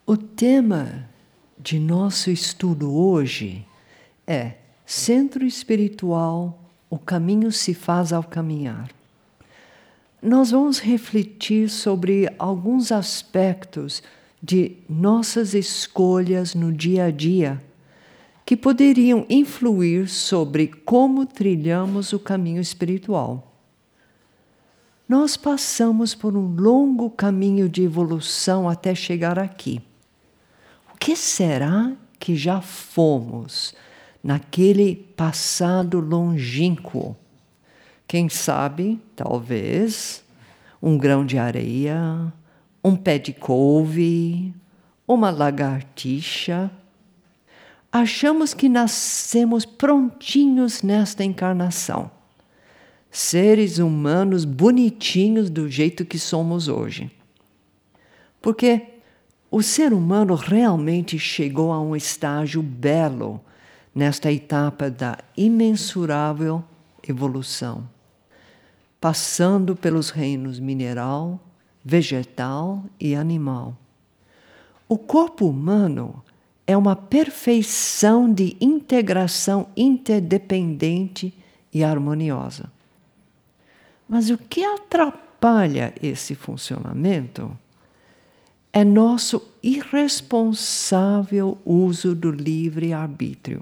O tema de nosso estudo hoje é Centro Espiritual, o caminho se faz ao caminhar. Nós vamos refletir sobre alguns aspectos de nossas escolhas no dia a dia que poderiam influir sobre como trilhamos o caminho espiritual. Nós passamos por um longo caminho de evolução até chegar aqui. O que será que já fomos naquele passado longínquo? Quem sabe, talvez, um grão de areia, um pé de couve, uma lagartixa. Achamos que nascemos prontinhos nesta encarnação. Seres humanos bonitinhos do jeito que somos hoje. Porque o ser humano realmente chegou a um estágio belo nesta etapa da imensurável evolução, passando pelos reinos mineral, vegetal e animal. O corpo humano é uma perfeição de integração interdependente e harmoniosa. Mas o que atrapalha esse funcionamento é nosso irresponsável uso do livre-arbítrio.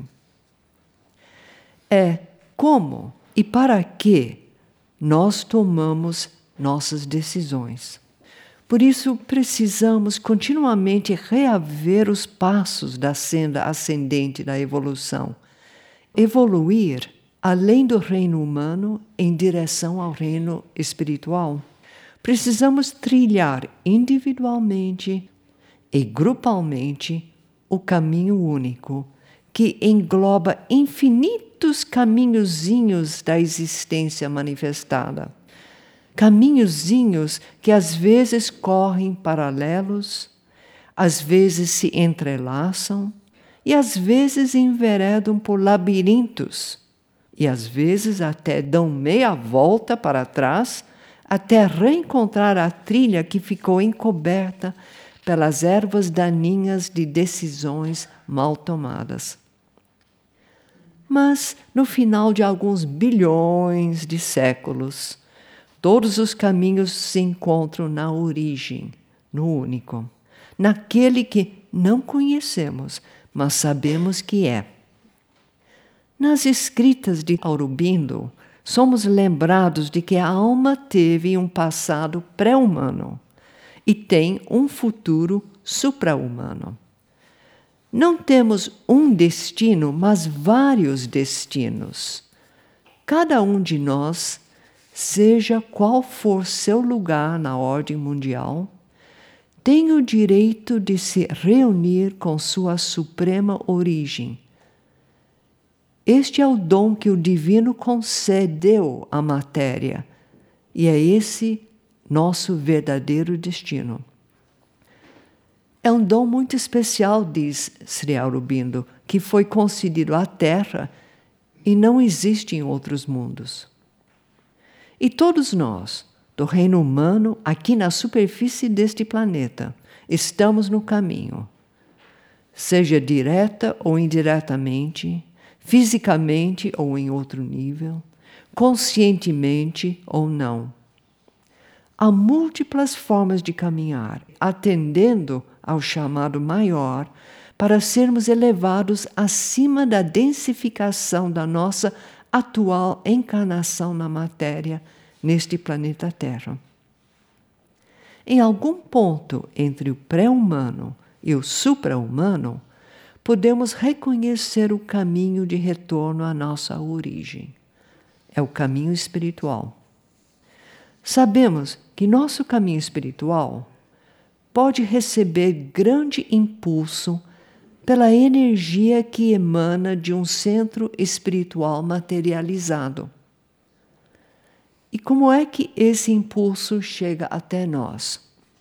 É como e para que nós tomamos nossas decisões. Por isso, precisamos continuamente reaver os passos da senda ascendente da evolução. Evoluir além do reino humano em direção ao reino espiritual. Precisamos trilhar individualmente e grupalmente o caminho único, que engloba infinitos caminhozinhos da existência manifestada. Caminhozinhos que às vezes correm paralelos, às vezes se entrelaçam e às vezes enveredam por labirintos e às vezes até dão meia volta para trás até reencontrar a trilha que ficou encoberta pelas ervas daninhas de decisões mal tomadas. Mas, no final de alguns bilhões de séculos, todos os caminhos se encontram na origem, no único, naquele que não conhecemos, mas sabemos que é. Nas escritas de Aurobindo, somos lembrados de que a alma teve um passado pré-humano e tem um futuro supra-humano. Não temos um destino, mas vários destinos. Cada um de nós, seja qual for seu lugar na ordem mundial, tem o direito de se reunir com sua suprema origem. Este é o dom que o divino concedeu à matéria, e é esse nosso verdadeiro destino. É um dom muito especial, diz Sri Aurobindo, que foi concedido à Terra e não existe em outros mundos. E todos nós, do reino humano, aqui na superfície deste planeta, estamos no caminho, seja direta ou indiretamente, fisicamente ou em outro nível, conscientemente ou não. Há múltiplas formas de caminhar, atendendo ao chamado maior, para sermos elevados acima da densificação da nossa atual encarnação na matéria neste planeta Terra. Em algum ponto entre o pré-humano e o supra-humano, podemos reconhecer o caminho de retorno à nossa origem. É o caminho espiritual. Sabemos que nosso caminho espiritual pode receber grande impulso pela energia que emana de um centro espiritual materializado. E como é que esse impulso chega até nós?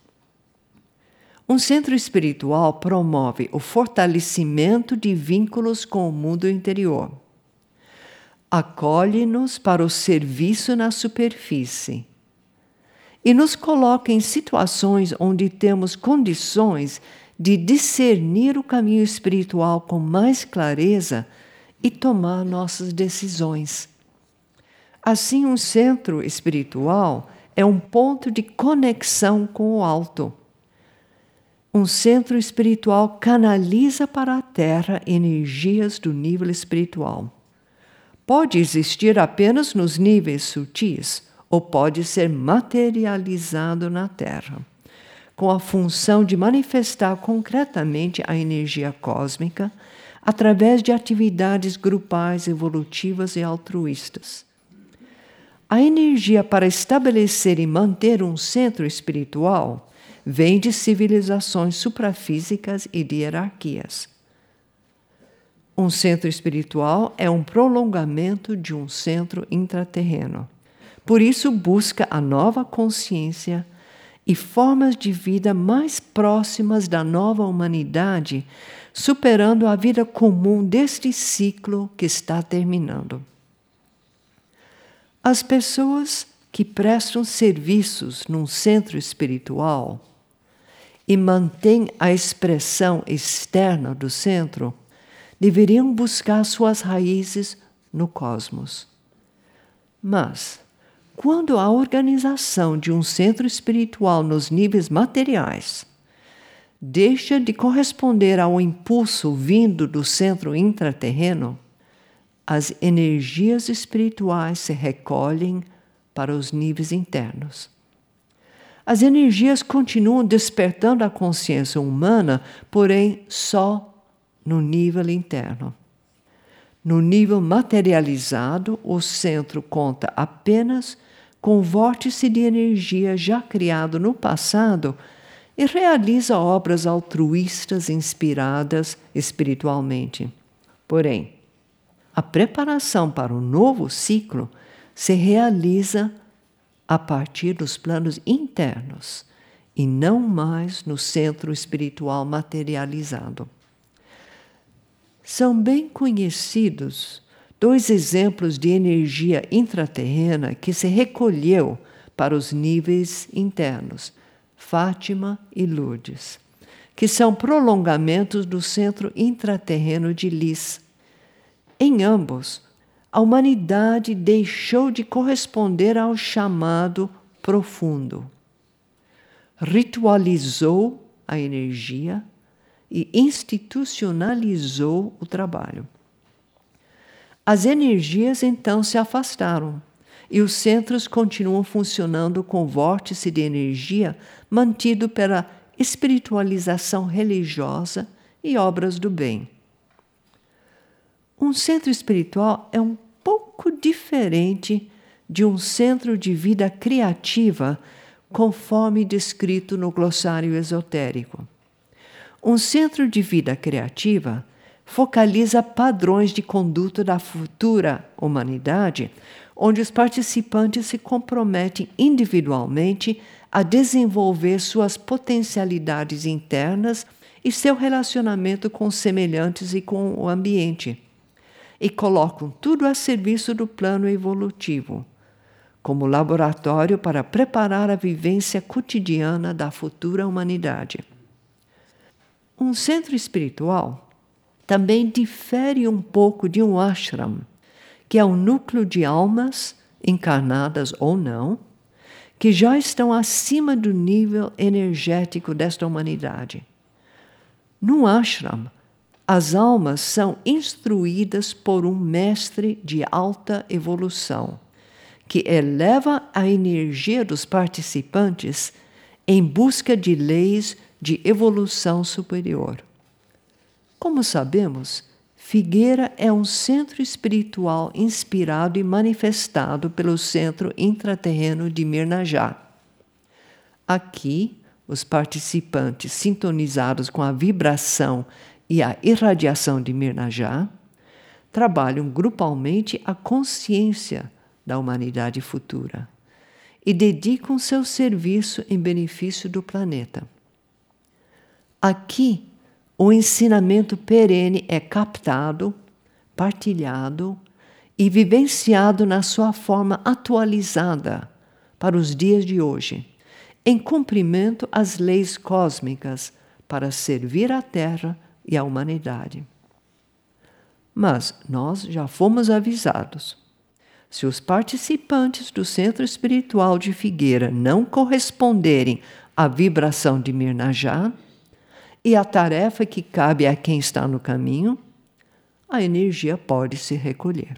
Um centro espiritual promove o fortalecimento de vínculos com o mundo interior. Acolhe-nos para o serviço na superfície e nos coloca em situações onde temos condições de discernir o caminho espiritual com mais clareza e tomar nossas decisões. Assim, um centro espiritual é um ponto de conexão com o alto. Um centro espiritual canaliza para a Terra energias do nível espiritual. Pode existir apenas nos níveis sutis ou pode ser materializado na Terra, com a função de manifestar concretamente a energia cósmica através de atividades grupais, evolutivas e altruístas. A energia para estabelecer e manter um centro espiritual vem de civilizações suprafísicas e de hierarquias. Um centro espiritual é um prolongamento de um centro intraterreno. Por isso, busca a nova consciência e formas de vida mais próximas da nova humanidade, superando a vida comum deste ciclo que está terminando. As pessoas que prestam serviços num centro espiritual e mantêm a expressão externa do centro deveriam buscar suas raízes no cosmos. Mas, quando a organização de um centro espiritual nos níveis materiais deixa de corresponder ao impulso vindo do centro intraterreno, as energias espirituais se recolhem para os níveis internos. As energias continuam despertando a consciência humana, porém só no nível interno. No nível materializado, o centro conta apenas com o vórtice de energia já criado no passado e realiza obras altruístas inspiradas espiritualmente. Porém, a preparação para o novo ciclo se realiza a partir dos planos internos e não mais no centro espiritual materializado. São bem conhecidos 2 exemplos de energia intraterrena que se recolheu para os níveis internos, Fátima e Lourdes, que são prolongamentos do centro intraterreno de Lis. Em ambos, a humanidade deixou de corresponder ao chamado profundo, ritualizou a energia e institucionalizou o trabalho. As energias então se afastaram e os centros continuam funcionando com vórtice de energia mantido pela espiritualização religiosa e obras do bem. Um centro espiritual é um pouco diferente de um centro de vida criativa, conforme descrito no glossário esotérico. Um centro de vida criativa focaliza padrões de conduta da futura humanidade, onde os participantes se comprometem individualmente a desenvolver suas potencialidades internas e seu relacionamento com os semelhantes e com o ambiente, e colocam tudo a serviço do plano evolutivo, como laboratório para preparar a vivência cotidiana da futura humanidade. Um centro espiritual também difere um pouco de um ashram, que é um núcleo de almas, encarnadas ou não, que já estão acima do nível energético desta humanidade. No ashram, as almas são instruídas por um mestre de alta evolução, que eleva a energia dos participantes em busca de leis de evolução superior. Como sabemos, Figueira é um centro espiritual inspirado e manifestado pelo centro intraterreno de Mirnajá. Aqui, os participantes sintonizados com a vibração e a irradiação de Mirnajá trabalham grupalmente a consciência da humanidade futura e dedicam seu serviço em benefício do planeta. Aqui, o ensinamento perene é captado, partilhado e vivenciado na sua forma atualizada para os dias de hoje, em cumprimento às leis cósmicas para servir a Terra e a humanidade. Mas nós já fomos avisados. Se os participantes do Centro Espiritual de Figueira não corresponderem à vibração de Mirnajá e à tarefa que cabe a quem está no caminho, a energia pode se recolher.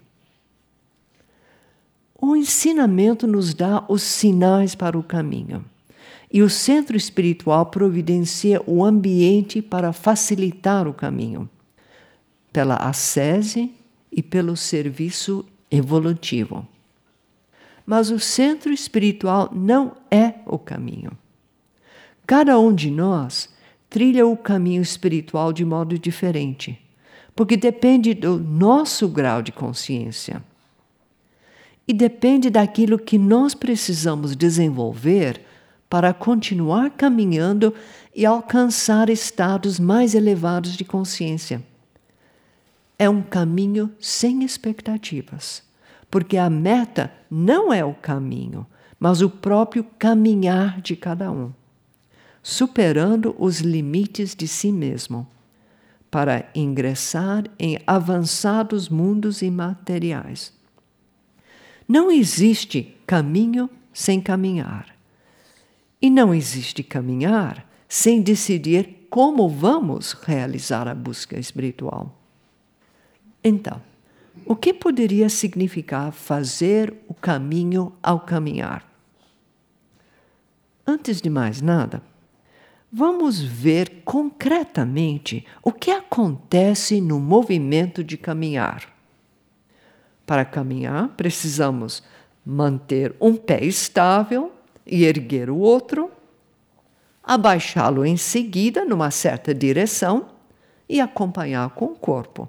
O ensinamento nos dá os sinais para o caminho, e o Centro Espiritual providencia o ambiente para facilitar o caminho, pela ascese e pelo serviço evolutivo. Mas o Centro Espiritual não é o caminho. Cada um de nós trilha o caminho espiritual de modo diferente, porque depende do nosso grau de consciência. E depende daquilo que nós precisamos desenvolver para continuar caminhando e alcançar estados mais elevados de consciência. É um caminho sem expectativas, porque a meta não é o caminho, mas o próprio caminhar de cada um, superando os limites de si mesmo, para ingressar em avançados mundos imateriais. Não existe caminho sem caminhar. E não existe caminhar sem decidir como vamos realizar a busca espiritual. Então, o que poderia significar fazer o caminho ao caminhar? Antes de mais nada, vamos ver concretamente o que acontece no movimento de caminhar. Para caminhar, precisamos manter um pé estável e erguer o outro, abaixá-lo em seguida numa certa direção e acompanhar com o corpo.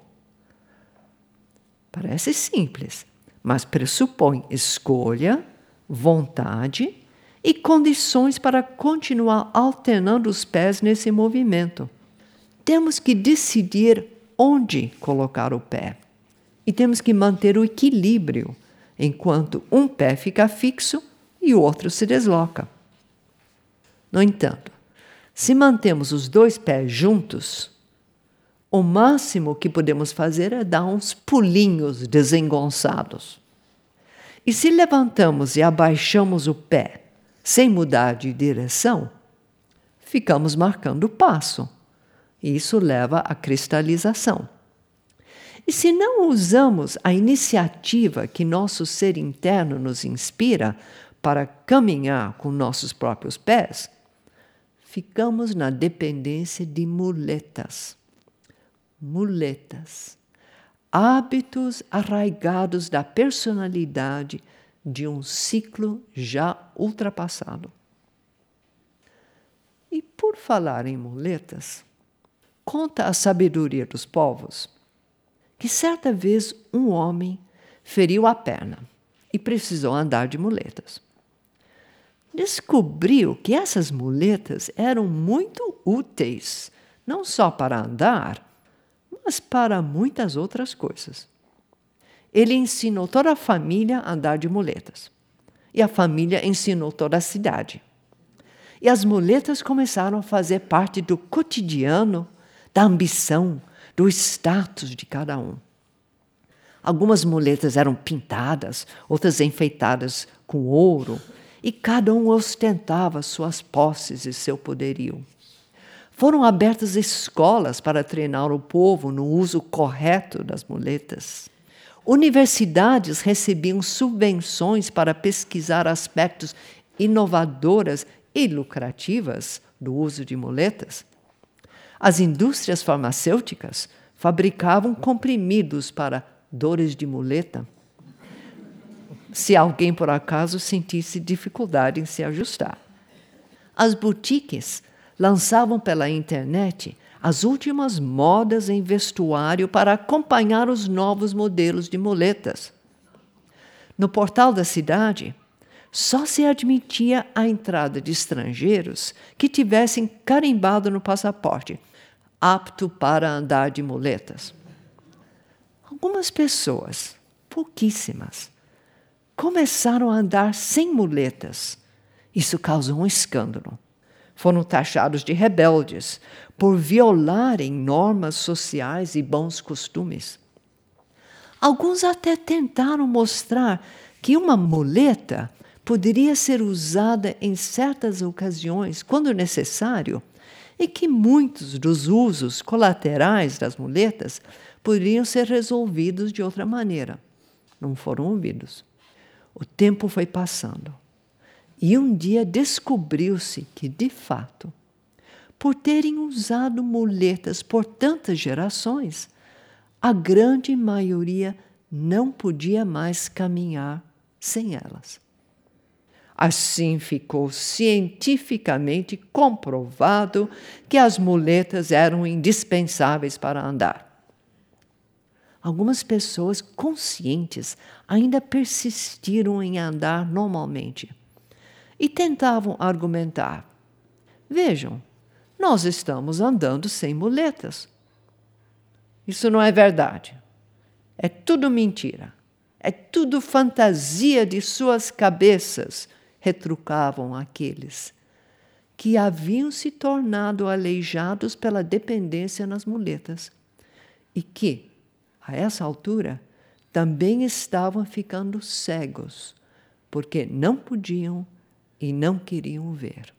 Parece simples, mas pressupõe escolha, vontade e condições para continuar alternando os pés nesse movimento. Temos que decidir onde colocar o pé. E temos que manter o equilíbrio, enquanto um pé fica fixo e o outro se desloca. No entanto, se mantemos os dois pés juntos, o máximo que podemos fazer é dar uns pulinhos desengonçados. E se levantamos e abaixamos o pé sem mudar de direção, ficamos marcando o passo. E isso leva à cristalização. E se não usamos a iniciativa que nosso ser interno nos inspira para caminhar com nossos próprios pés, ficamos na dependência de muletas. Muletas. Hábitos arraigados da personalidade de um ciclo já ultrapassado. E por falar em muletas, conta a sabedoria dos povos que certa vez um homem feriu a perna e precisou andar de muletas. Descobriu que essas muletas eram muito úteis, não só para andar, mas para muitas outras coisas. Ele ensinou toda a família a andar de muletas, e a família ensinou toda a cidade. E as muletas começaram a fazer parte do cotidiano, da ambição, do status de cada um. Algumas muletas eram pintadas, outras enfeitadas com ouro, e cada um ostentava suas posses e seu poderio. Foram abertas escolas para treinar o povo no uso correto das muletas. Universidades recebiam subvenções para pesquisar aspectos inovadoras e lucrativas do uso de muletas. As indústrias farmacêuticas fabricavam comprimidos para dores de muleta, se alguém por acaso sentisse dificuldade em se ajustar. As boutiques lançavam pela internet as últimas modas em vestuário para acompanhar os novos modelos de muletas. No portal da cidade, só se admitia a entrada de estrangeiros que tivessem carimbado no passaporte, apto para andar de muletas. Algumas pessoas, pouquíssimas, começaram a andar sem muletas. Isso causou um escândalo. Foram taxados de rebeldes por violarem normas sociais e bons costumes. Alguns até tentaram mostrar que uma muleta poderia ser usada em certas ocasiões, quando necessário, e que muitos dos usos colaterais das muletas poderiam ser resolvidos de outra maneira. Não foram ouvidos. O tempo foi passando. E um dia descobriu-se que, de fato, por terem usado muletas por tantas gerações, a grande maioria não podia mais caminhar sem elas. Assim ficou cientificamente comprovado que as muletas eram indispensáveis para andar. Algumas pessoas conscientes ainda persistiram em andar normalmente e tentavam argumentar: vejam, nós estamos andando sem muletas. Isso não é verdade. É tudo mentira. É tudo fantasia de suas cabeças, retrucavam aqueles que haviam se tornado aleijados pela dependência nas muletas e que, a essa altura, também estavam ficando cegos, porque não podiam e não queriam ver.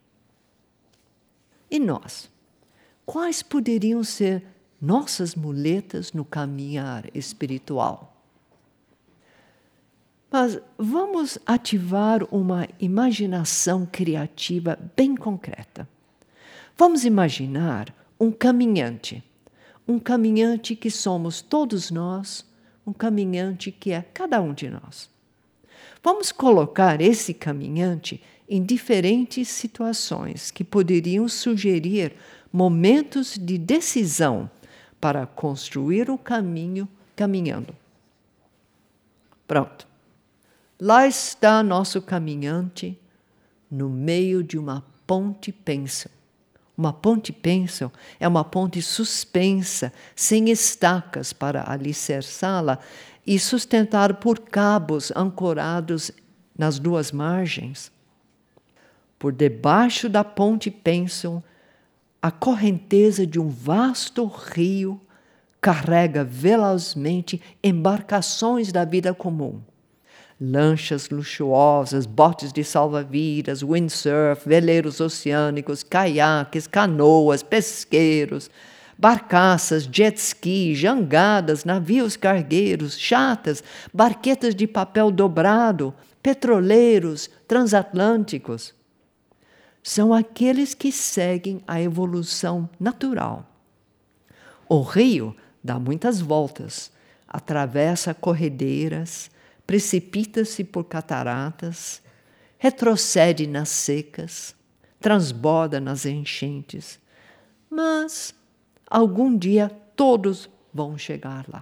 E nós? Quais poderiam ser nossas muletas no caminhar espiritual? Mas vamos ativar uma imaginação criativa bem concreta. Vamos imaginar um caminhante que somos todos nós, um caminhante que é cada um de nós. Vamos colocar esse caminhante em diferentes situações que poderiam sugerir momentos de decisão para construir o caminho caminhando. Pronto. Lá está nosso caminhante no meio de uma ponte pêncil. Uma ponte pêncil é uma ponte suspensa, sem estacas para alicerçá-la e sustentada por cabos ancorados nas duas margens. Por debaixo da ponte pêncil, a correnteza de um vasto rio carrega velozmente embarcações da vida comum. Lanchas luxuosas, botes de salva-vidas, windsurf, veleiros oceânicos, caiaques, canoas, pesqueiros, barcaças, jet ski, jangadas, navios cargueiros, chatas, barquetas de papel dobrado, petroleiros, transatlânticos. São aqueles que seguem a evolução natural. O rio dá muitas voltas, atravessa corredeiras, precipita-se por cataratas, retrocede nas secas, transborda nas enchentes, mas algum dia todos vão chegar lá.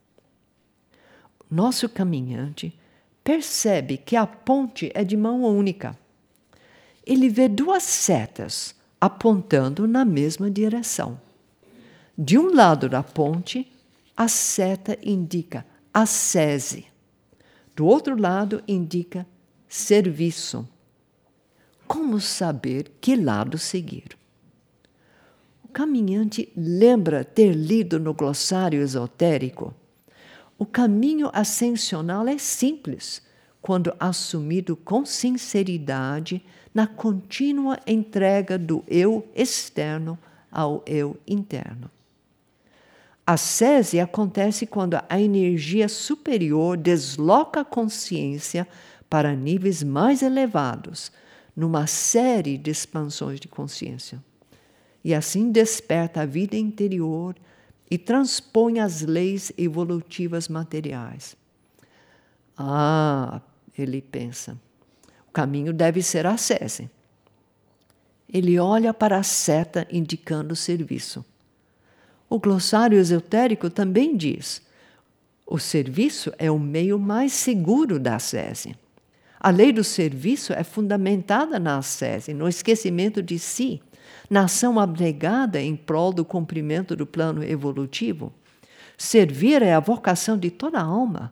Nosso caminhante percebe que a ponte é de mão única. Ele vê duas setas apontando na mesma direção. De um lado da ponte, a seta indica ascese. Do outro lado, indica serviço. Como saber que lado seguir? O caminhante lembra ter lido no glossário esotérico: o caminho ascensional é simples quando assumido com sinceridade na contínua entrega do eu externo ao eu interno. A ascese acontece quando a energia superior desloca a consciência para níveis mais elevados, numa série de expansões de consciência. E assim desperta a vida interior e transpõe as leis evolutivas materiais. Ah, ele pensa, o caminho deve ser a ascese. Ele olha para a seta indicando o serviço. O glossário esotérico também diz: o serviço é o meio mais seguro da ascese. A lei do serviço é fundamentada na ascese, no esquecimento de si, na ação abnegada em prol do cumprimento do plano evolutivo. Servir é a vocação de toda a alma.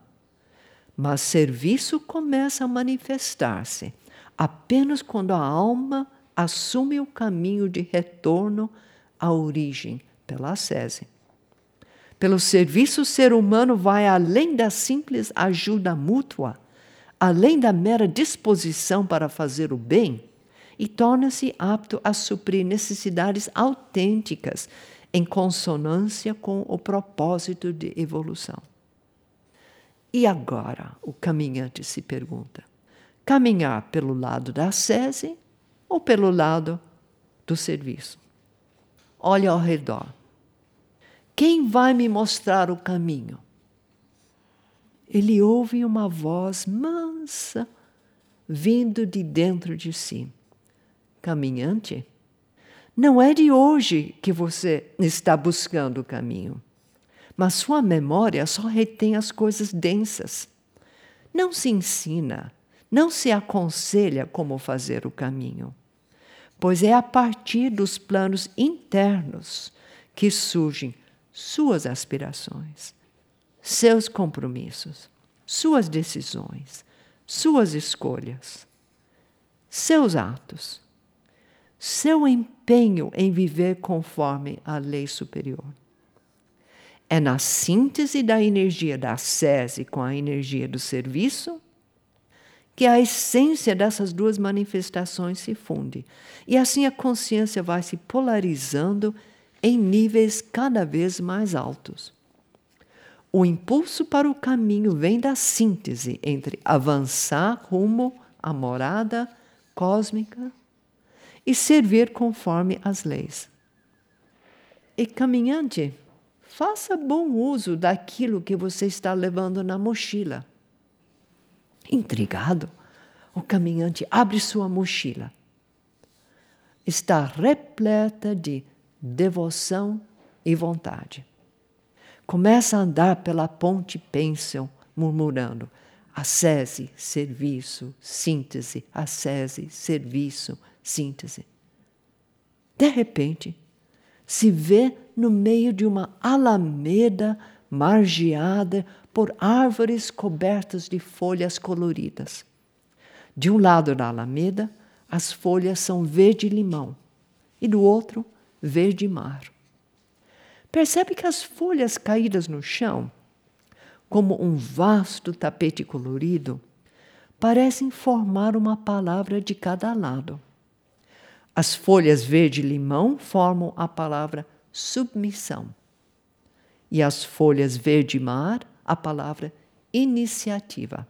Mas serviço começa a manifestar-se apenas quando a alma assume o caminho de retorno à origem pela ascese. Pelo serviço, o ser humano vai além da simples ajuda mútua, além da mera disposição para fazer o bem, e torna-se apto a suprir necessidades autênticas em consonância com o propósito de evolução. E agora, o caminhante se pergunta: caminhar pelo lado da ascese ou pelo lado do serviço? Olha ao redor. Quem vai me mostrar o caminho? Ele ouve uma voz mansa vindo de dentro de si. Caminhante, não é de hoje que você está buscando o caminho, mas sua memória só retém as coisas densas. Não se ensina, não se aconselha como fazer o caminho, pois é a partir dos planos internos que surgem suas aspirações, seus compromissos, suas decisões, suas escolhas, seus atos, seu empenho em viver conforme a lei superior. É na síntese da energia da ascese com a energia do serviço que a essência dessas duas manifestações se funde. E assim a consciência vai se polarizando em níveis cada vez mais altos. O impulso para o caminho vem da síntese entre avançar rumo à morada cósmica e servir conforme as leis. E caminhante, faça bom uso daquilo que você está levando na mochila. Intrigado, o caminhante abre sua mochila. Está repleta de devoção e vontade. Começa a andar pela ponte pêncil, murmurando: ascese, serviço, síntese, ascese, serviço, síntese. De repente, se vê no meio de uma alameda margeada por árvores cobertas de folhas coloridas. De um lado da alameda, as folhas são verde-limão e do outro, verde-mar. Percebe que as folhas caídas no chão, como um vasto tapete colorido, parecem formar uma palavra de cada lado. As folhas verde-limão formam a palavra submissão. E as folhas verde-mar, a palavra iniciativa.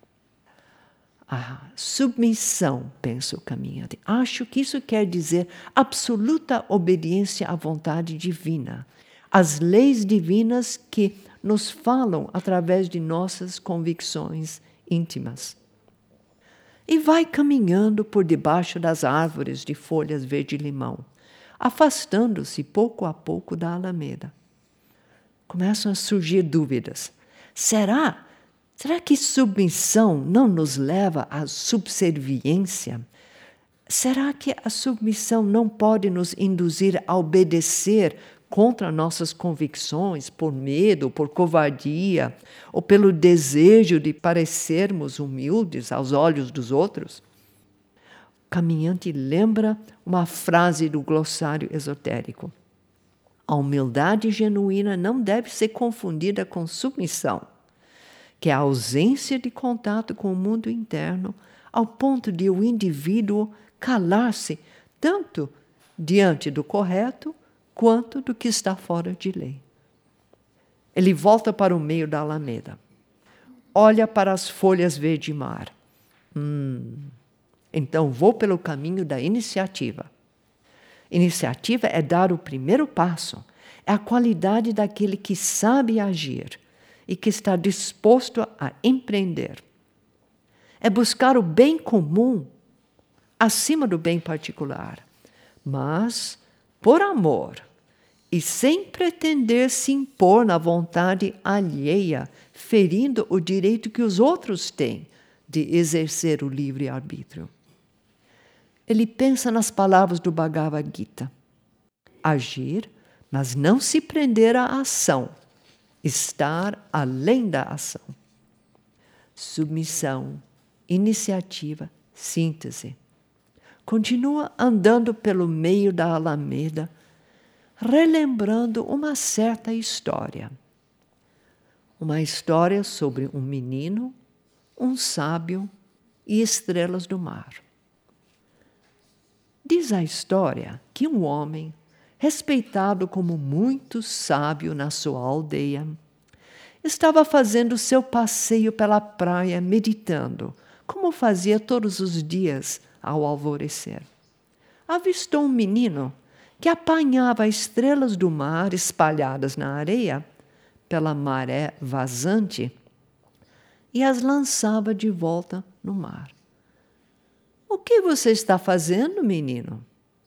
A submissão, pensa o caminhante. Acho que isso quer dizer absoluta obediência à vontade divina, às leis divinas que nos falam através de nossas convicções íntimas. E vai caminhando por debaixo das árvores de folhas verde-limão, afastando-se pouco a pouco da alameda. Começam a surgir dúvidas. Será que submissão não nos leva à subserviência? Será que a submissão não pode nos induzir a obedecer contra nossas convicções, por medo, por covardia, ou pelo desejo de parecermos humildes aos olhos dos outros? O caminhante lembra uma frase do glossário esotérico. A humildade genuína não deve ser confundida com submissão, que é a ausência de contato com o mundo interno, ao ponto de o indivíduo calar-se tanto diante do correto quanto do que está fora de lei. Ele volta para o meio da alameda. Olha para as folhas verde-mar. Então vou pelo caminho da iniciativa. Iniciativa é dar o primeiro passo. É a qualidade daquele que sabe agir e que está disposto a empreender. É buscar o bem comum acima do bem particular, mas por amor e sem pretender se impor na vontade alheia, ferindo o direito que os outros têm de exercer o livre-arbítrio. Ele pensa nas palavras do Bhagavad Gita. Agir, mas não se prender à ação. Estar além da ação. Submissão, iniciativa, síntese. continua andando pelo meio da alameda, relembrando uma certa história. Uma história sobre um menino, um sábio e estrelas do mar. Diz a história que um homem, respeitado como muito sábio na sua aldeia, estava fazendo seu passeio pela praia meditando, como fazia todos os dias ao alvorecer. Avistou um menino que apanhava estrelas do mar espalhadas na areia pela maré vazante e as lançava de volta no mar. O que você está fazendo, menino?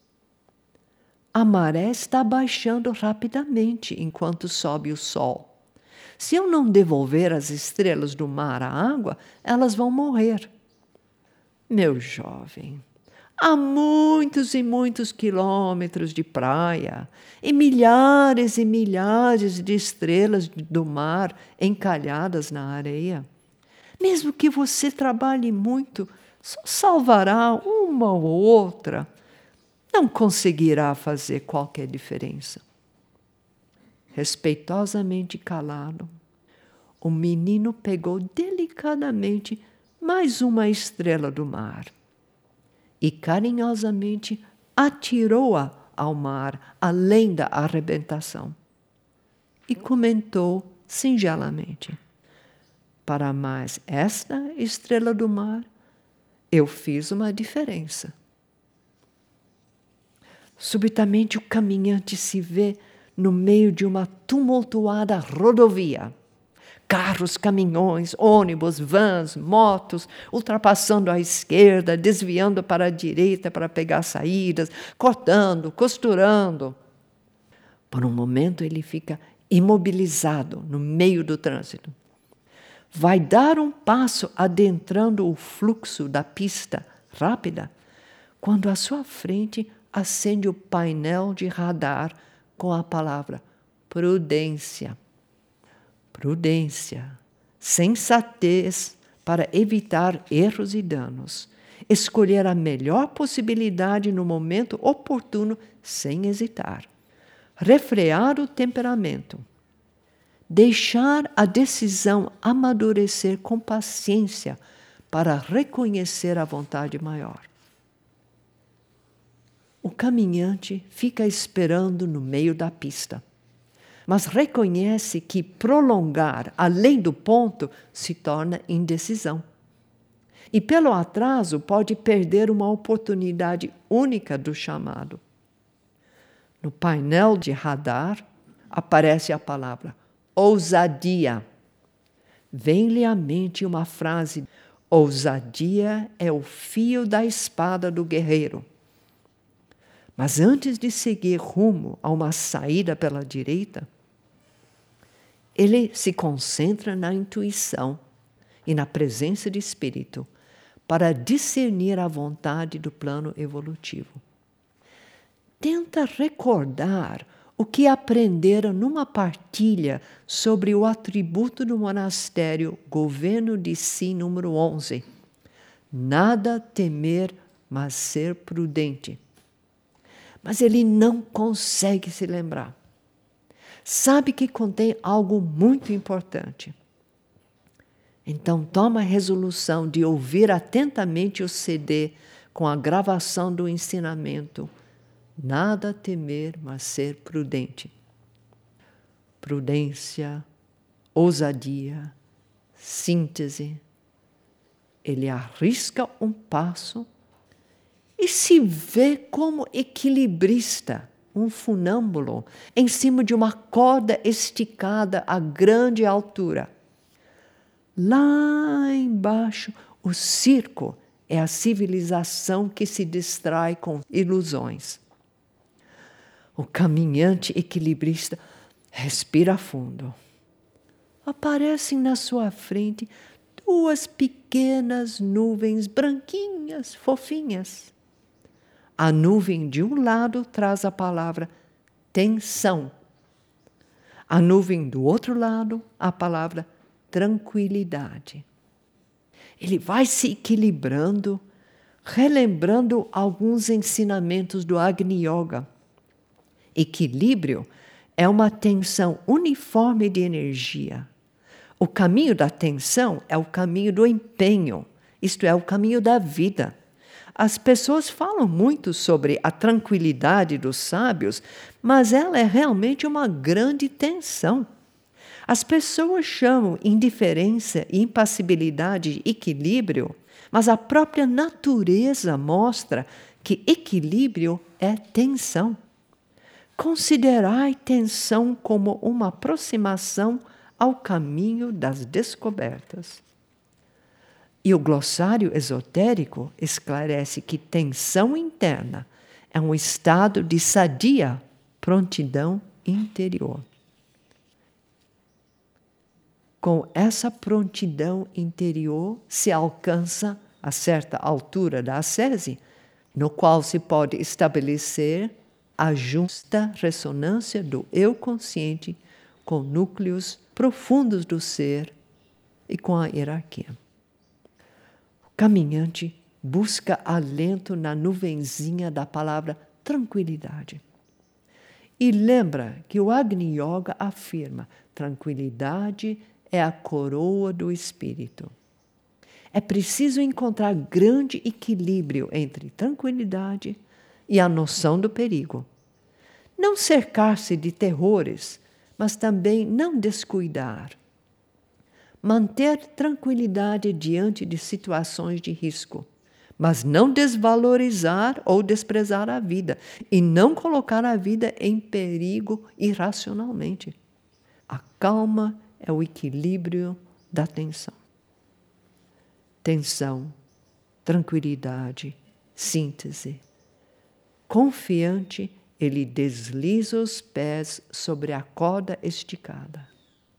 A maré está baixando rapidamente enquanto sobe o sol. Se eu não devolver as estrelas do mar à água, elas vão morrer. Meu jovem, há muitos e muitos quilômetros de praia e milhares de estrelas do mar encalhadas na areia. Mesmo que você trabalhe muito, só salvará uma ou outra. Não conseguirá fazer qualquer diferença. Respeitosamente calado, o menino pegou delicadamente mais uma estrela do mar e carinhosamente atirou-a ao mar, além da arrebentação. E comentou singelamente: para mais esta estrela do mar, eu fiz uma diferença. Subitamente o caminhante se vê no meio de uma tumultuada rodovia. Carros, caminhões, ônibus, vans, motos, ultrapassando à esquerda, desviando para a direita para pegar saídas, cortando, costurando. Por um momento ele fica imobilizado no meio do trânsito. Vai dar um passo adentrando o fluxo da pista rápida, quando à sua frente acende o painel de radar com a palavra prudência. Prudência, sensatez para evitar erros e danos, escolher a melhor possibilidade no momento oportuno sem hesitar, refrear o temperamento, deixar a decisão amadurecer com paciência para reconhecer a vontade maior. O caminhante fica esperando no meio da pista, mas reconhece que prolongar além do ponto se torna indecisão. E pelo atraso pode perder uma oportunidade única do chamado. No painel de radar aparece a palavra ousadia. Vem-lhe à mente uma frase: ousadia é o fio da espada do guerreiro. Mas antes de seguir rumo a uma saída pela direita, ele se concentra na intuição e na presença de espírito para discernir a vontade do plano evolutivo. Tenta recordar o que aprendera numa partilha sobre o atributo do monastério Governo de Si número 11. Nada temer, mas ser prudente. Mas ele não consegue se lembrar. Sabe que contém algo muito importante. Então toma a resolução de ouvir atentamente o CD com a gravação do ensinamento. Nada temer, mas ser prudente. Prudência, ousadia, síntese. Ele arrisca um passo e se vê como equilibrista, um funâmbulo, em cima de uma corda esticada a grande altura. Lá embaixo, o circo é a civilização que se distrai com ilusões. O caminhante equilibrista respira fundo. Aparecem na sua frente duas pequenas nuvens branquinhas, fofinhas. A nuvem de um lado traz a palavra tensão. A nuvem do outro lado, a palavra tranquilidade. Ele vai se equilibrando, relembrando alguns ensinamentos do Agni Yoga. Equilíbrio é uma tensão uniforme de energia. O caminho da tensão é o caminho do empenho, isto é, o caminho da vida. As pessoas falam muito sobre a tranquilidade dos sábios, mas ela é realmente uma grande tensão. As pessoas chamam indiferença e impassibilidade de equilíbrio, mas a própria natureza mostra que equilíbrio é tensão. Considerai tensão como uma aproximação ao caminho das descobertas. E o glossário esotérico esclarece que tensão interna é um estado de sadia prontidão interior. Com essa prontidão interior se alcança a certa altura da ascese, no qual se pode estabelecer a justa ressonância do eu consciente com núcleos profundos do ser e com a hierarquia. O caminhante busca alento na nuvenzinha da palavra tranquilidade. E lembra que o Agni Yoga afirma: tranquilidade é a coroa do espírito. É preciso encontrar grande equilíbrio entre tranquilidade e a noção do perigo. Não cercar-se de terrores, mas também não descuidar. Manter tranquilidade diante de situações de risco, mas não desvalorizar ou desprezar a vida e não colocar a vida em perigo irracionalmente. A calma é o equilíbrio da tensão. Tensão, tranquilidade, síntese. Confiante, ele desliza os pés sobre a corda esticada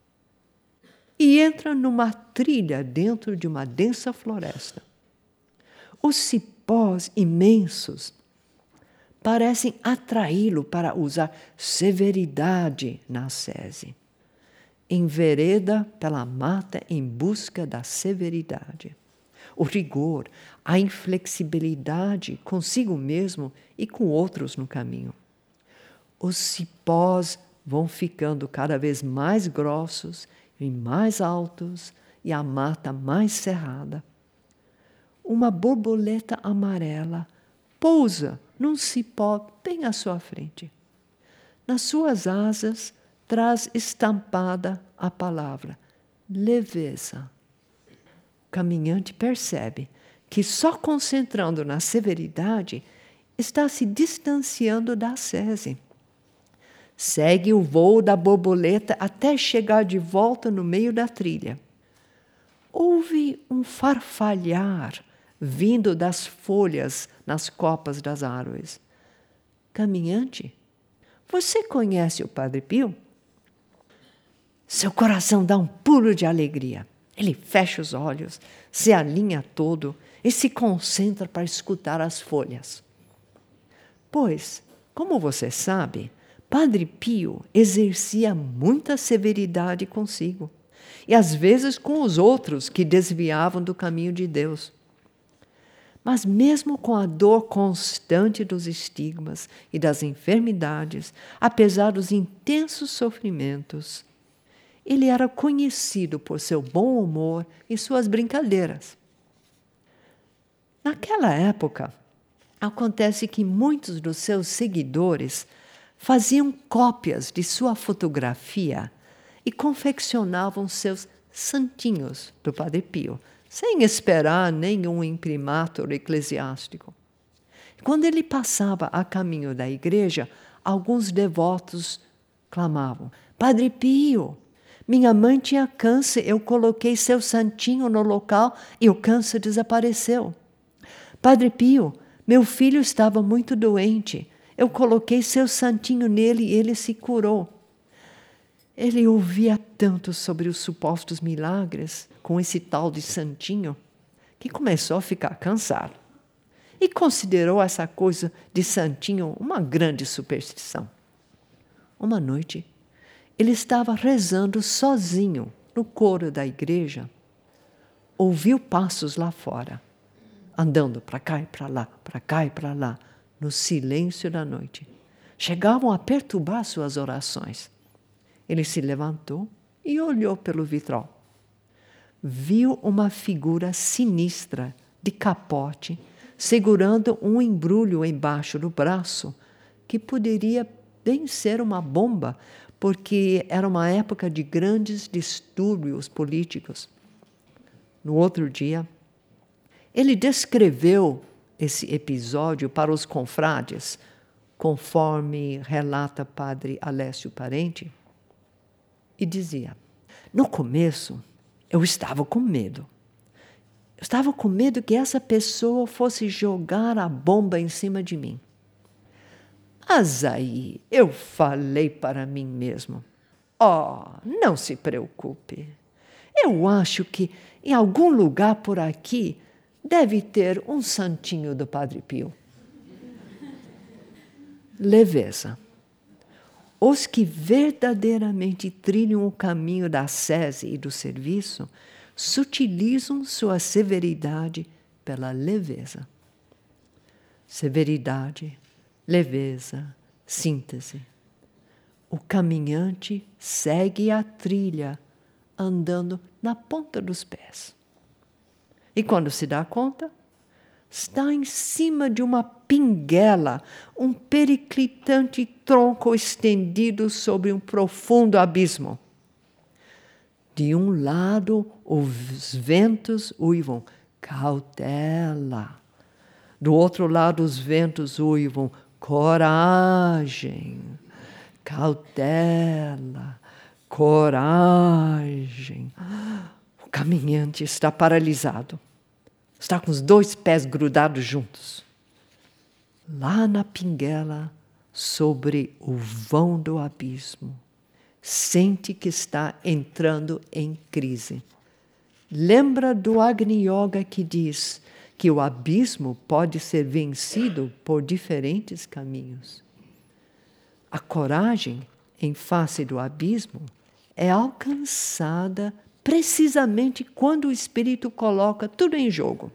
e entra numa trilha dentro de uma densa floresta. Os cipós imensos parecem atraí-lo para usar severidade na ascese. Envereda pela mata em busca da severidade. O rigor, a inflexibilidade consigo mesmo e com outros no caminho. Os cipós vão ficando cada vez mais grossos e mais altos e a mata mais cerrada. Uma borboleta amarela pousa num cipó bem à sua frente. Nas suas asas traz estampada a palavra leveza. O caminhante percebe que só concentrando na severidade está se distanciando da ascese. Segue o voo da borboleta até chegar de volta no meio da trilha. Ouve um farfalhar vindo das folhas nas copas das árvores. Caminhante, você conhece o Padre Pio? Seu coração dá um pulo de alegria. Ele fecha os olhos, se alinha todo e se concentra para escutar as folhas. Pois, como você sabe, Padre Pio exercia muita severidade consigo e às vezes com os outros que desviavam do caminho de Deus. Mas mesmo com a dor constante dos estigmas e das enfermidades, apesar dos intensos sofrimentos, ele era conhecido por seu bom humor e suas brincadeiras. Naquela época, acontece que muitos dos seus seguidores faziam cópias de sua fotografia e confeccionavam seus santinhos do Padre Pio, sem esperar nenhum imprimatur eclesiástico. Quando ele passava a caminho da igreja, alguns devotos clamavam: Padre Pio, minha mãe tinha câncer, eu coloquei seu santinho no local e o câncer desapareceu. Padre Pio, meu filho estava muito doente, eu coloquei seu santinho nele e ele se curou. Ele ouvia tanto sobre os supostos milagres com esse tal de santinho que começou a ficar cansado e considerou essa coisa de santinho uma grande superstição. Uma noite, ele estava rezando sozinho no coro da igreja. Ouviu passos lá fora. andando para cá e para cá e para lá, no silêncio da noite. Chegavam a perturbar suas orações. Ele se levantou e olhou pelo vitral. Viu uma figura sinistra, de capote, segurando um embrulho embaixo do braço, que poderia bem ser uma bomba, porque era uma época de grandes distúrbios políticos. No outro dia, ele descreveu esse episódio para os confrades, conforme relata Padre Alessio Parente, e dizia: no começo, eu estava com medo. Eu estava com medo que essa pessoa fosse jogar a bomba em cima de mim. Mas aí eu falei para mim mesmo: não se preocupe. Eu acho que em algum lugar por aqui deve ter um santinho do Padre Pio. Leveza. Os que verdadeiramente trilham o caminho da ascese e do serviço sutilizam sua severidade pela leveza. Severidade, leveza, síntese. O caminhante segue a trilha, andando na ponta dos pés. E quando se dá conta, está em cima de uma pinguela, um periclitante tronco estendido sobre um profundo abismo. De um lado, os ventos uivam: cautela. Do outro lado, os ventos uivam: coragem. Cautela, coragem. O caminhante está paralisado. Está com os 2 pés grudados juntos. Lá na pinguela, sobre o vão do abismo, sente que está entrando em crise. Lembra do Agni Yoga que diz que o abismo pode ser vencido por diferentes caminhos. A coragem em face do abismo é alcançada precisamente quando o espírito coloca tudo em jogo.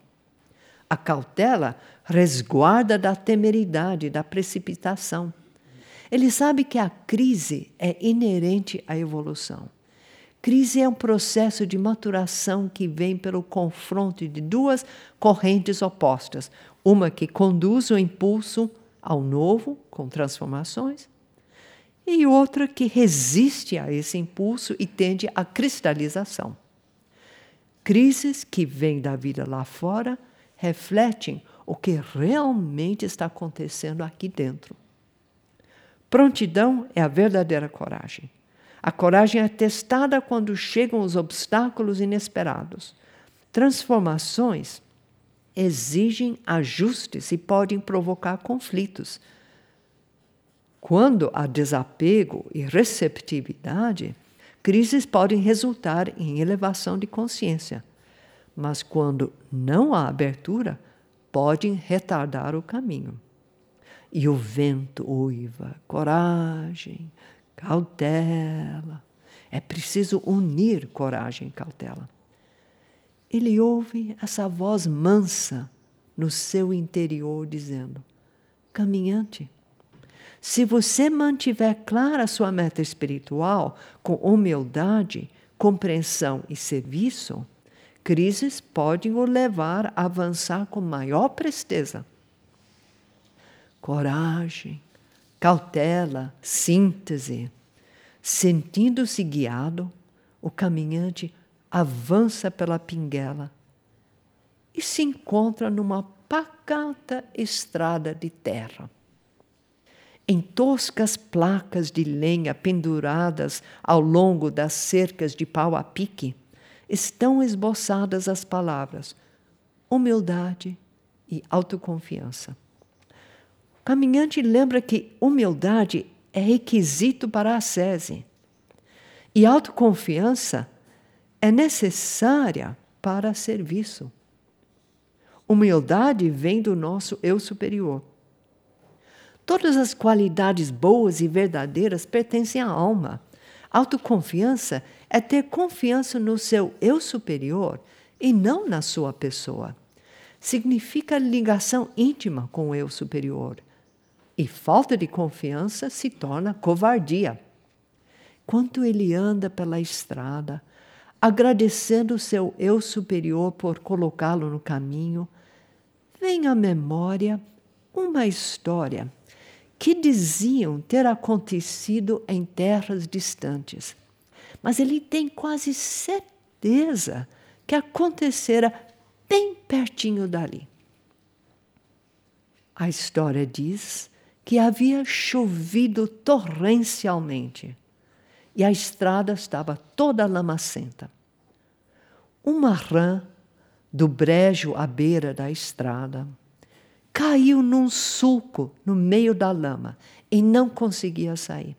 A cautela resguarda da temeridade, da precipitação. Ele sabe que a crise é inerente à evolução. Crise é um processo de maturação que vem pelo confronto de 2 correntes opostas. Uma que conduz o impulso ao novo, com transformações, e outra que resiste a esse impulso e tende à cristalização. Crises que vêm da vida lá fora refletem o que realmente está acontecendo aqui dentro. Prontidão é a verdadeira coragem. A coragem é testada quando chegam os obstáculos inesperados. Transformações exigem ajustes e podem provocar conflitos. Quando há desapego e receptividade, crises podem resultar em elevação de consciência. Mas quando não há abertura, podem retardar o caminho. E o vento uiva: coragem, cautela. É preciso unir coragem e cautela. Ele ouve essa voz mansa no seu interior dizendo: caminhante, se você mantiver clara a sua meta espiritual com humildade, compreensão e serviço, crises podem o levar a avançar com maior presteza. Coragem, cautela, síntese. Sentindo-se guiado, o caminhante avança pela pinguela e se encontra numa pacata estrada de terra. Em toscas placas de lenha penduradas ao longo das cercas de pau a pique, estão esboçadas as palavras humildade e autoconfiança. O caminhante lembra que humildade é requisito para a ascese e autoconfiança é necessária para serviço. Humildade vem do nosso eu superior. Todas as qualidades boas e verdadeiras pertencem à alma. Autoconfiança é ter confiança no seu eu superior e não na sua pessoa. significa ligação íntima com o eu superior. E falta de confiança se torna covardia. Quando ele anda pela estrada, agradecendo o seu eu superior por colocá-lo no caminho, vem à memória uma história que diziam ter acontecido em terras distantes. Mas ele tem quase certeza que acontecera bem pertinho dali. A história diz que havia chovido torrencialmente e a estrada estava toda lamacenta. Uma rã do brejo à beira da estrada caiu num sulco no meio da lama e não conseguia sair.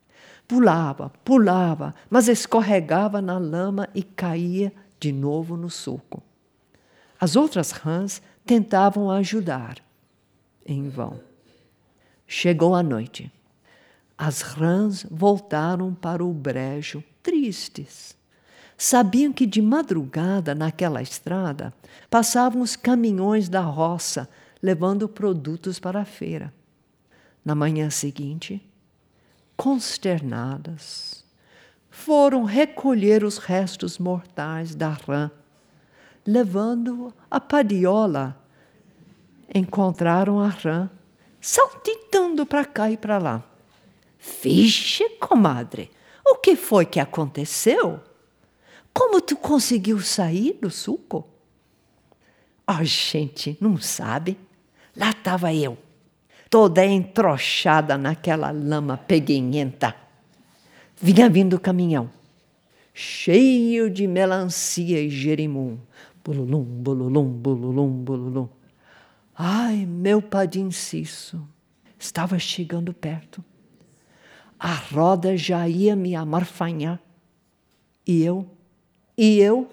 Pulava, mas escorregava na lama e caía de novo no sulco. As outras rãs tentavam ajudar, em vão. Chegou a noite. As rãs voltaram para o brejo tristes. Sabiam que de madrugada, naquela estrada, passavam os caminhões da roça levando produtos para a feira. Na manhã seguinte, consternadas, foram recolher os restos mortais da rã, levando a padiola. Encontraram a rã saltitando para cá e para lá. Vixe, comadre, o que foi que aconteceu? Como tu conseguiu sair do sulco? Oh, gente, não sabe? Lá estava eu, toda entrochada naquela lama peguenhenta. Vinha vindo o caminhão, cheio de melancia e jerimum. Bululum, bululum, bululum, bululum. Ai, meu padinciço, estava chegando perto. A roda já ia me amarfanhar. E eu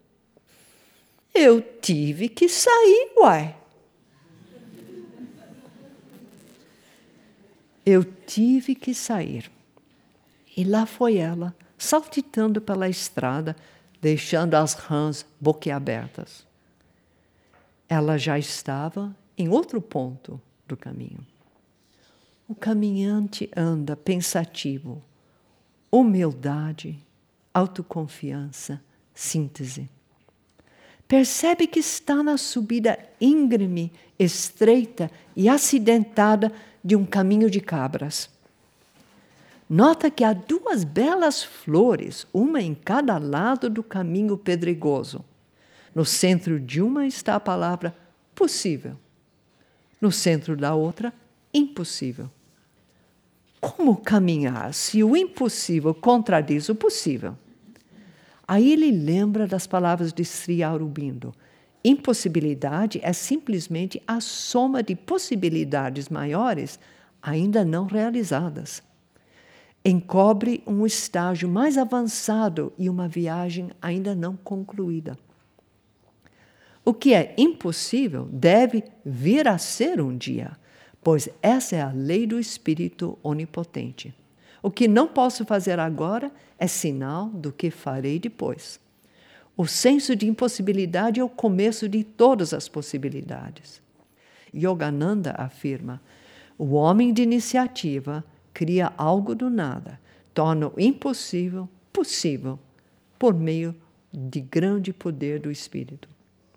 tive que sair, uai. Eu tive que sair. E lá foi ela, saltitando pela estrada, deixando as rãs boquiabertas. Ela já estava em outro ponto do caminho. O caminhante anda pensativo, humildade, autoconfiança, síntese. Percebe que está na subida íngreme, estreita e acidentada de um caminho de cabras. Nota que há duas belas flores, uma em cada lado do caminho pedregoso. No centro de uma está a palavra possível. No centro da outra, impossível. Como caminhar se o impossível contradiz o possível? Aí ele lembra das palavras de Sri Aurobindo. Impossibilidade é simplesmente a soma de possibilidades maiores ainda não realizadas. Encobre um estágio mais avançado e uma viagem ainda não concluída. O que é impossível deve vir a ser um dia, pois essa é a lei do Espírito onipotente. O que não posso fazer agora é sinal do que farei depois. O senso de impossibilidade é o começo de todas as possibilidades. Yogananda afirma: o homem de iniciativa cria algo do nada, torna o impossível possível, por meio de grande poder do Espírito.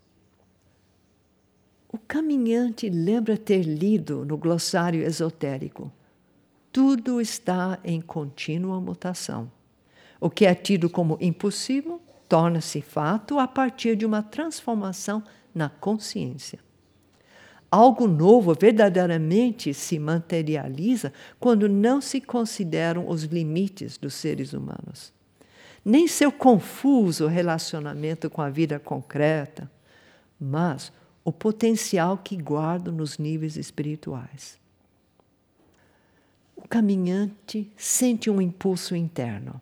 O caminhante lembra ter lido no glossário esotérico: tudo está em contínua mutação. O que é tido como impossível torna-se fato a partir de uma transformação na consciência. Algo novo verdadeiramente se materializa quando não se consideram os limites dos seres humanos, nem seu confuso relacionamento com a vida concreta, mas o potencial que guardam nos níveis espirituais. O caminhante sente um impulso interno.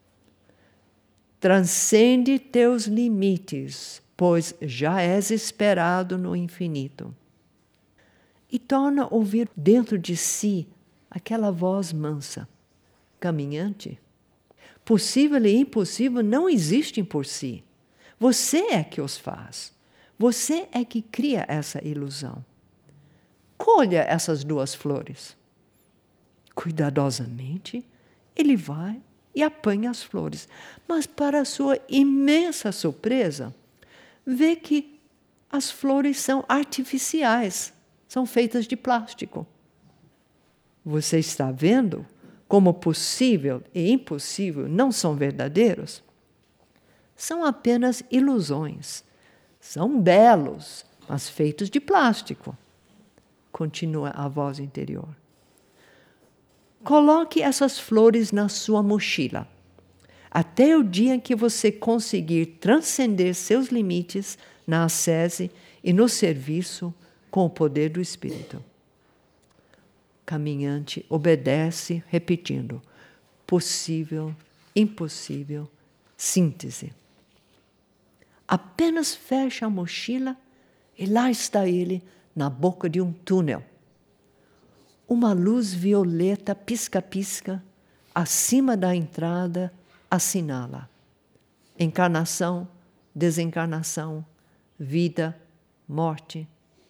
Transcende teus limites, pois já és esperado no infinito. E torna a ouvir dentro de si aquela voz mansa. Caminhante, possível e impossível não existem por si. Você é que os faz. Você é que cria essa ilusão. Colha essas duas flores. Cuidadosamente, ele vai e apanha as flores. Mas, para sua imensa surpresa, vê que as flores são artificiais, são feitas de plástico. Você está vendo como possível e impossível não são verdadeiros? São apenas ilusões. São belos, mas feitos de plástico. Continua a voz interior. Coloque essas flores na sua mochila, até o dia em que você conseguir transcender seus limites na ascese e no serviço com o poder do Espírito. O caminhante obedece, repetindo: possível, impossível, síntese. Apenas fecha a mochila e lá está ele, na boca de um túnel. Uma luz violeta pisca-pisca, acima da entrada, assinala: encarnação, desencarnação, vida, morte.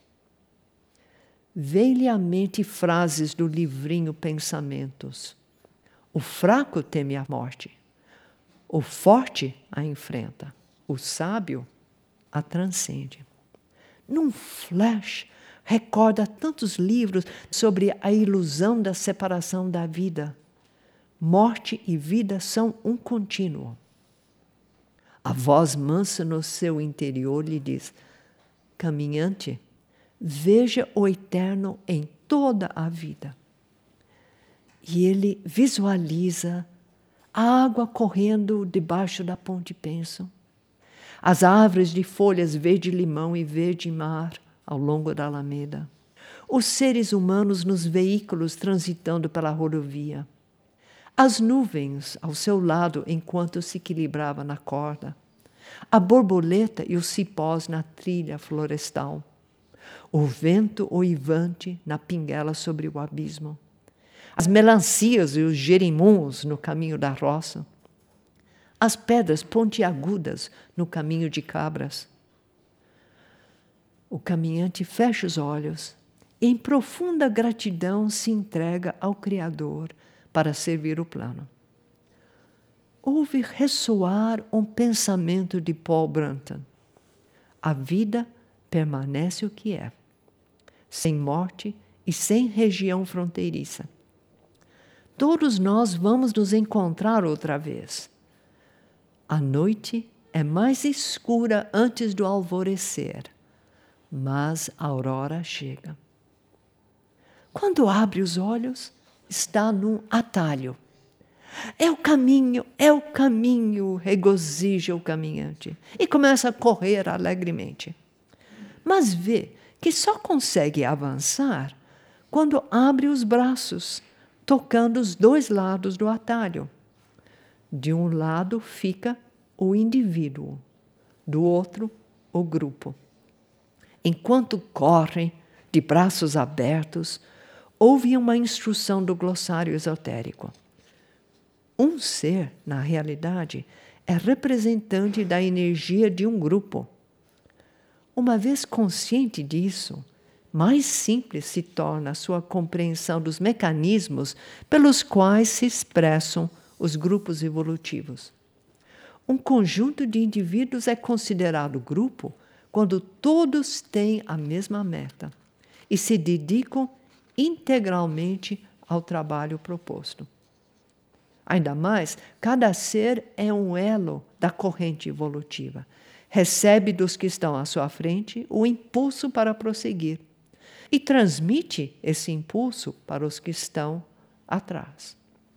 Vem-lhe à mente frases do livrinho Pensamentos. O fraco teme a morte, o forte a enfrenta, o sábio a transcende. Num flash, recorda tantos livros sobre a ilusão da separação da vida. Morte e vida são um contínuo. A voz mansa no seu interior lhe diz: caminhante, veja o eterno em toda a vida. E ele visualiza a água correndo debaixo da ponte Penso, as árvores de folhas verde-limão e verde-mar ao longo da alameda, os seres humanos nos veículos transitando pela rodovia, as nuvens ao seu lado enquanto se equilibrava na corda, a borboleta e os cipós na trilha florestal, o vento uivante na pinguela sobre o abismo, as melancias e os jerimums no caminho da roça, as pedras pontiagudas no caminho de cabras. O caminhante fecha os olhos e, em profunda gratidão, se entrega ao Criador para servir o plano. Ouve ressoar um pensamento de Paul Brunton: a vida permanece o que é, sem morte e sem região fronteiriça. Todos nós vamos nos encontrar outra vez. A noite é mais escura antes do alvorecer, mas a aurora chega. Quando abre os olhos, está num atalho. É o caminho, regozija o caminhante e começa a correr alegremente. Mas vê que só consegue avançar quando abre os braços, tocando os dois lados do atalho. De um lado fica o indivíduo, do outro o grupo. Enquanto correm, de braços abertos, ouve uma instrução do glossário esotérico. Um ser, na realidade, é representante da energia de um grupo. Uma vez consciente disso, mais simples se torna a sua compreensão dos mecanismos pelos quais se expressam os grupos evolutivos. Um conjunto de indivíduos é considerado grupo quando todos têm a mesma meta e se dedicam integralmente ao trabalho proposto. Ainda mais, cada ser é um elo da corrente evolutiva. Recebe dos que estão à sua frente o impulso para prosseguir e transmite esse impulso para os que estão atrás.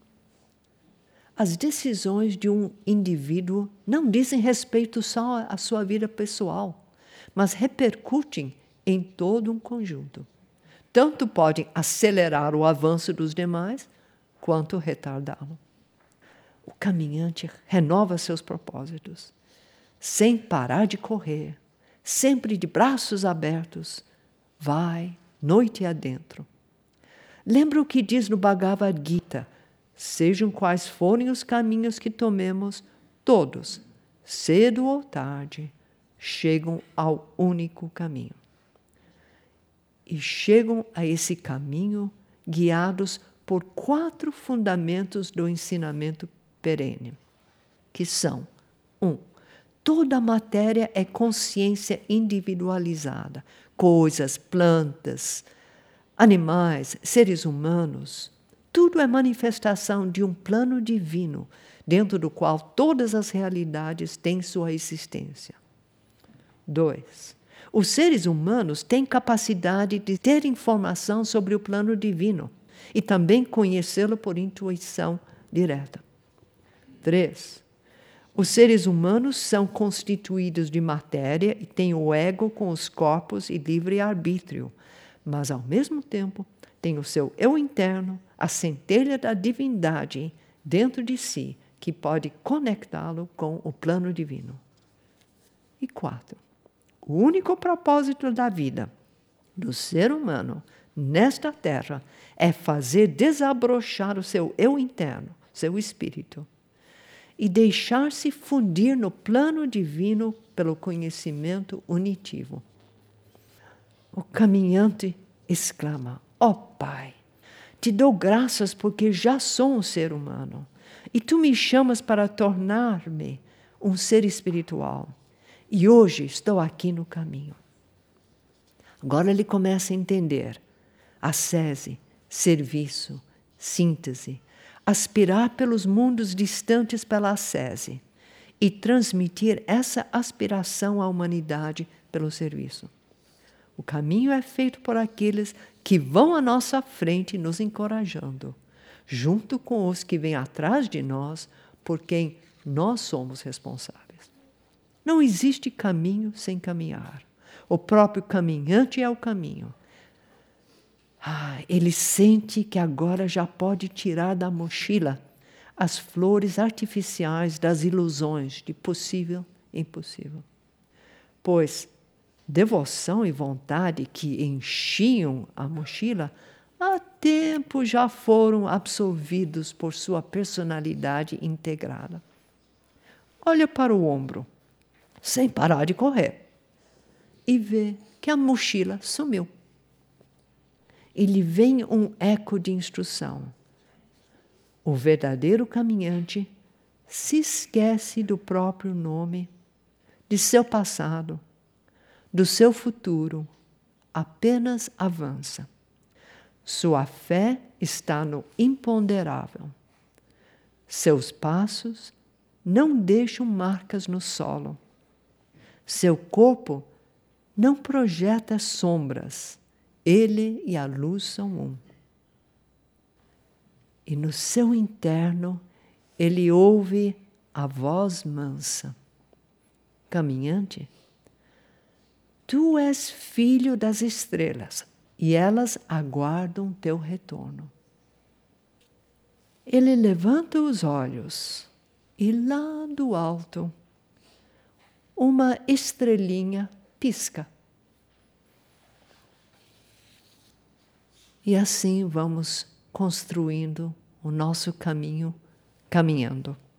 As decisões de um indivíduo não dizem respeito só à sua vida pessoal, mas repercutem em todo um conjunto. Tanto podem acelerar o avanço dos demais, quanto retardá-lo. O caminhante renova seus propósitos, sem parar de correr, sempre de braços abertos, vai noite adentro. Lembra o que diz no Bhagavad Gita: sejam quais forem os caminhos que tomemos, todos, cedo ou tarde, chegam ao único caminho. E chegam a esse caminho guiados por 4 fundamentos do ensinamento perene, que são: 1. Toda a matéria é consciência individualizada. Coisas, plantas, animais, seres humanos, tudo é manifestação de um plano divino, dentro do qual todas as realidades têm sua existência. 2. Os seres humanos têm capacidade de ter informação sobre o plano divino e também conhecê-lo por intuição direta. 3. Os seres humanos são constituídos de matéria e têm o ego com os corpos e livre-arbítrio, mas, ao mesmo tempo, têm o seu eu interno, a centelha da divindade dentro de si, que pode conectá-lo com o plano divino. E 4. O único propósito da vida do ser humano nesta terra é fazer desabrochar o seu eu interno, seu espírito, e deixar-se fundir no plano divino pelo conhecimento unitivo. O caminhante exclama: ó Pai, te dou graças porque já sou um ser humano e tu me chamas para tornar-me um ser espiritual. E hoje estou aqui no caminho. Agora ele começa a entender ascese, serviço, síntese, aspirar pelos mundos distantes pela ascese e transmitir essa aspiração à humanidade pelo serviço. O caminho é feito por aqueles que vão à nossa frente nos encorajando, junto com os que vêm atrás de nós, por quem nós somos responsáveis. Não existe caminho sem caminhar. O próprio caminhante é o caminho. Ele sente que agora já pode tirar da mochila as flores artificiais das ilusões de possível e impossível. Pois devoção e vontade que enchiam a mochila há tempo já foram absorvidos por sua personalidade integrada. Olha para o ombro, sem parar de correr, e vê que a mochila sumiu. E lhe vem um eco de instrução. O verdadeiro caminhante se esquece do próprio nome, de seu passado, do seu futuro, apenas avança. Sua fé está no imponderável. Seus passos não deixam marcas no solo. Seu corpo não projeta sombras. Ele e a luz são um. E no seu interno, ele ouve a voz mansa: caminhante, tu és filho das estrelas e elas aguardam teu retorno. Ele levanta os olhos e lá do alto, uma estrelinha pisca. E assim vamos construindo o nosso caminho, caminhando.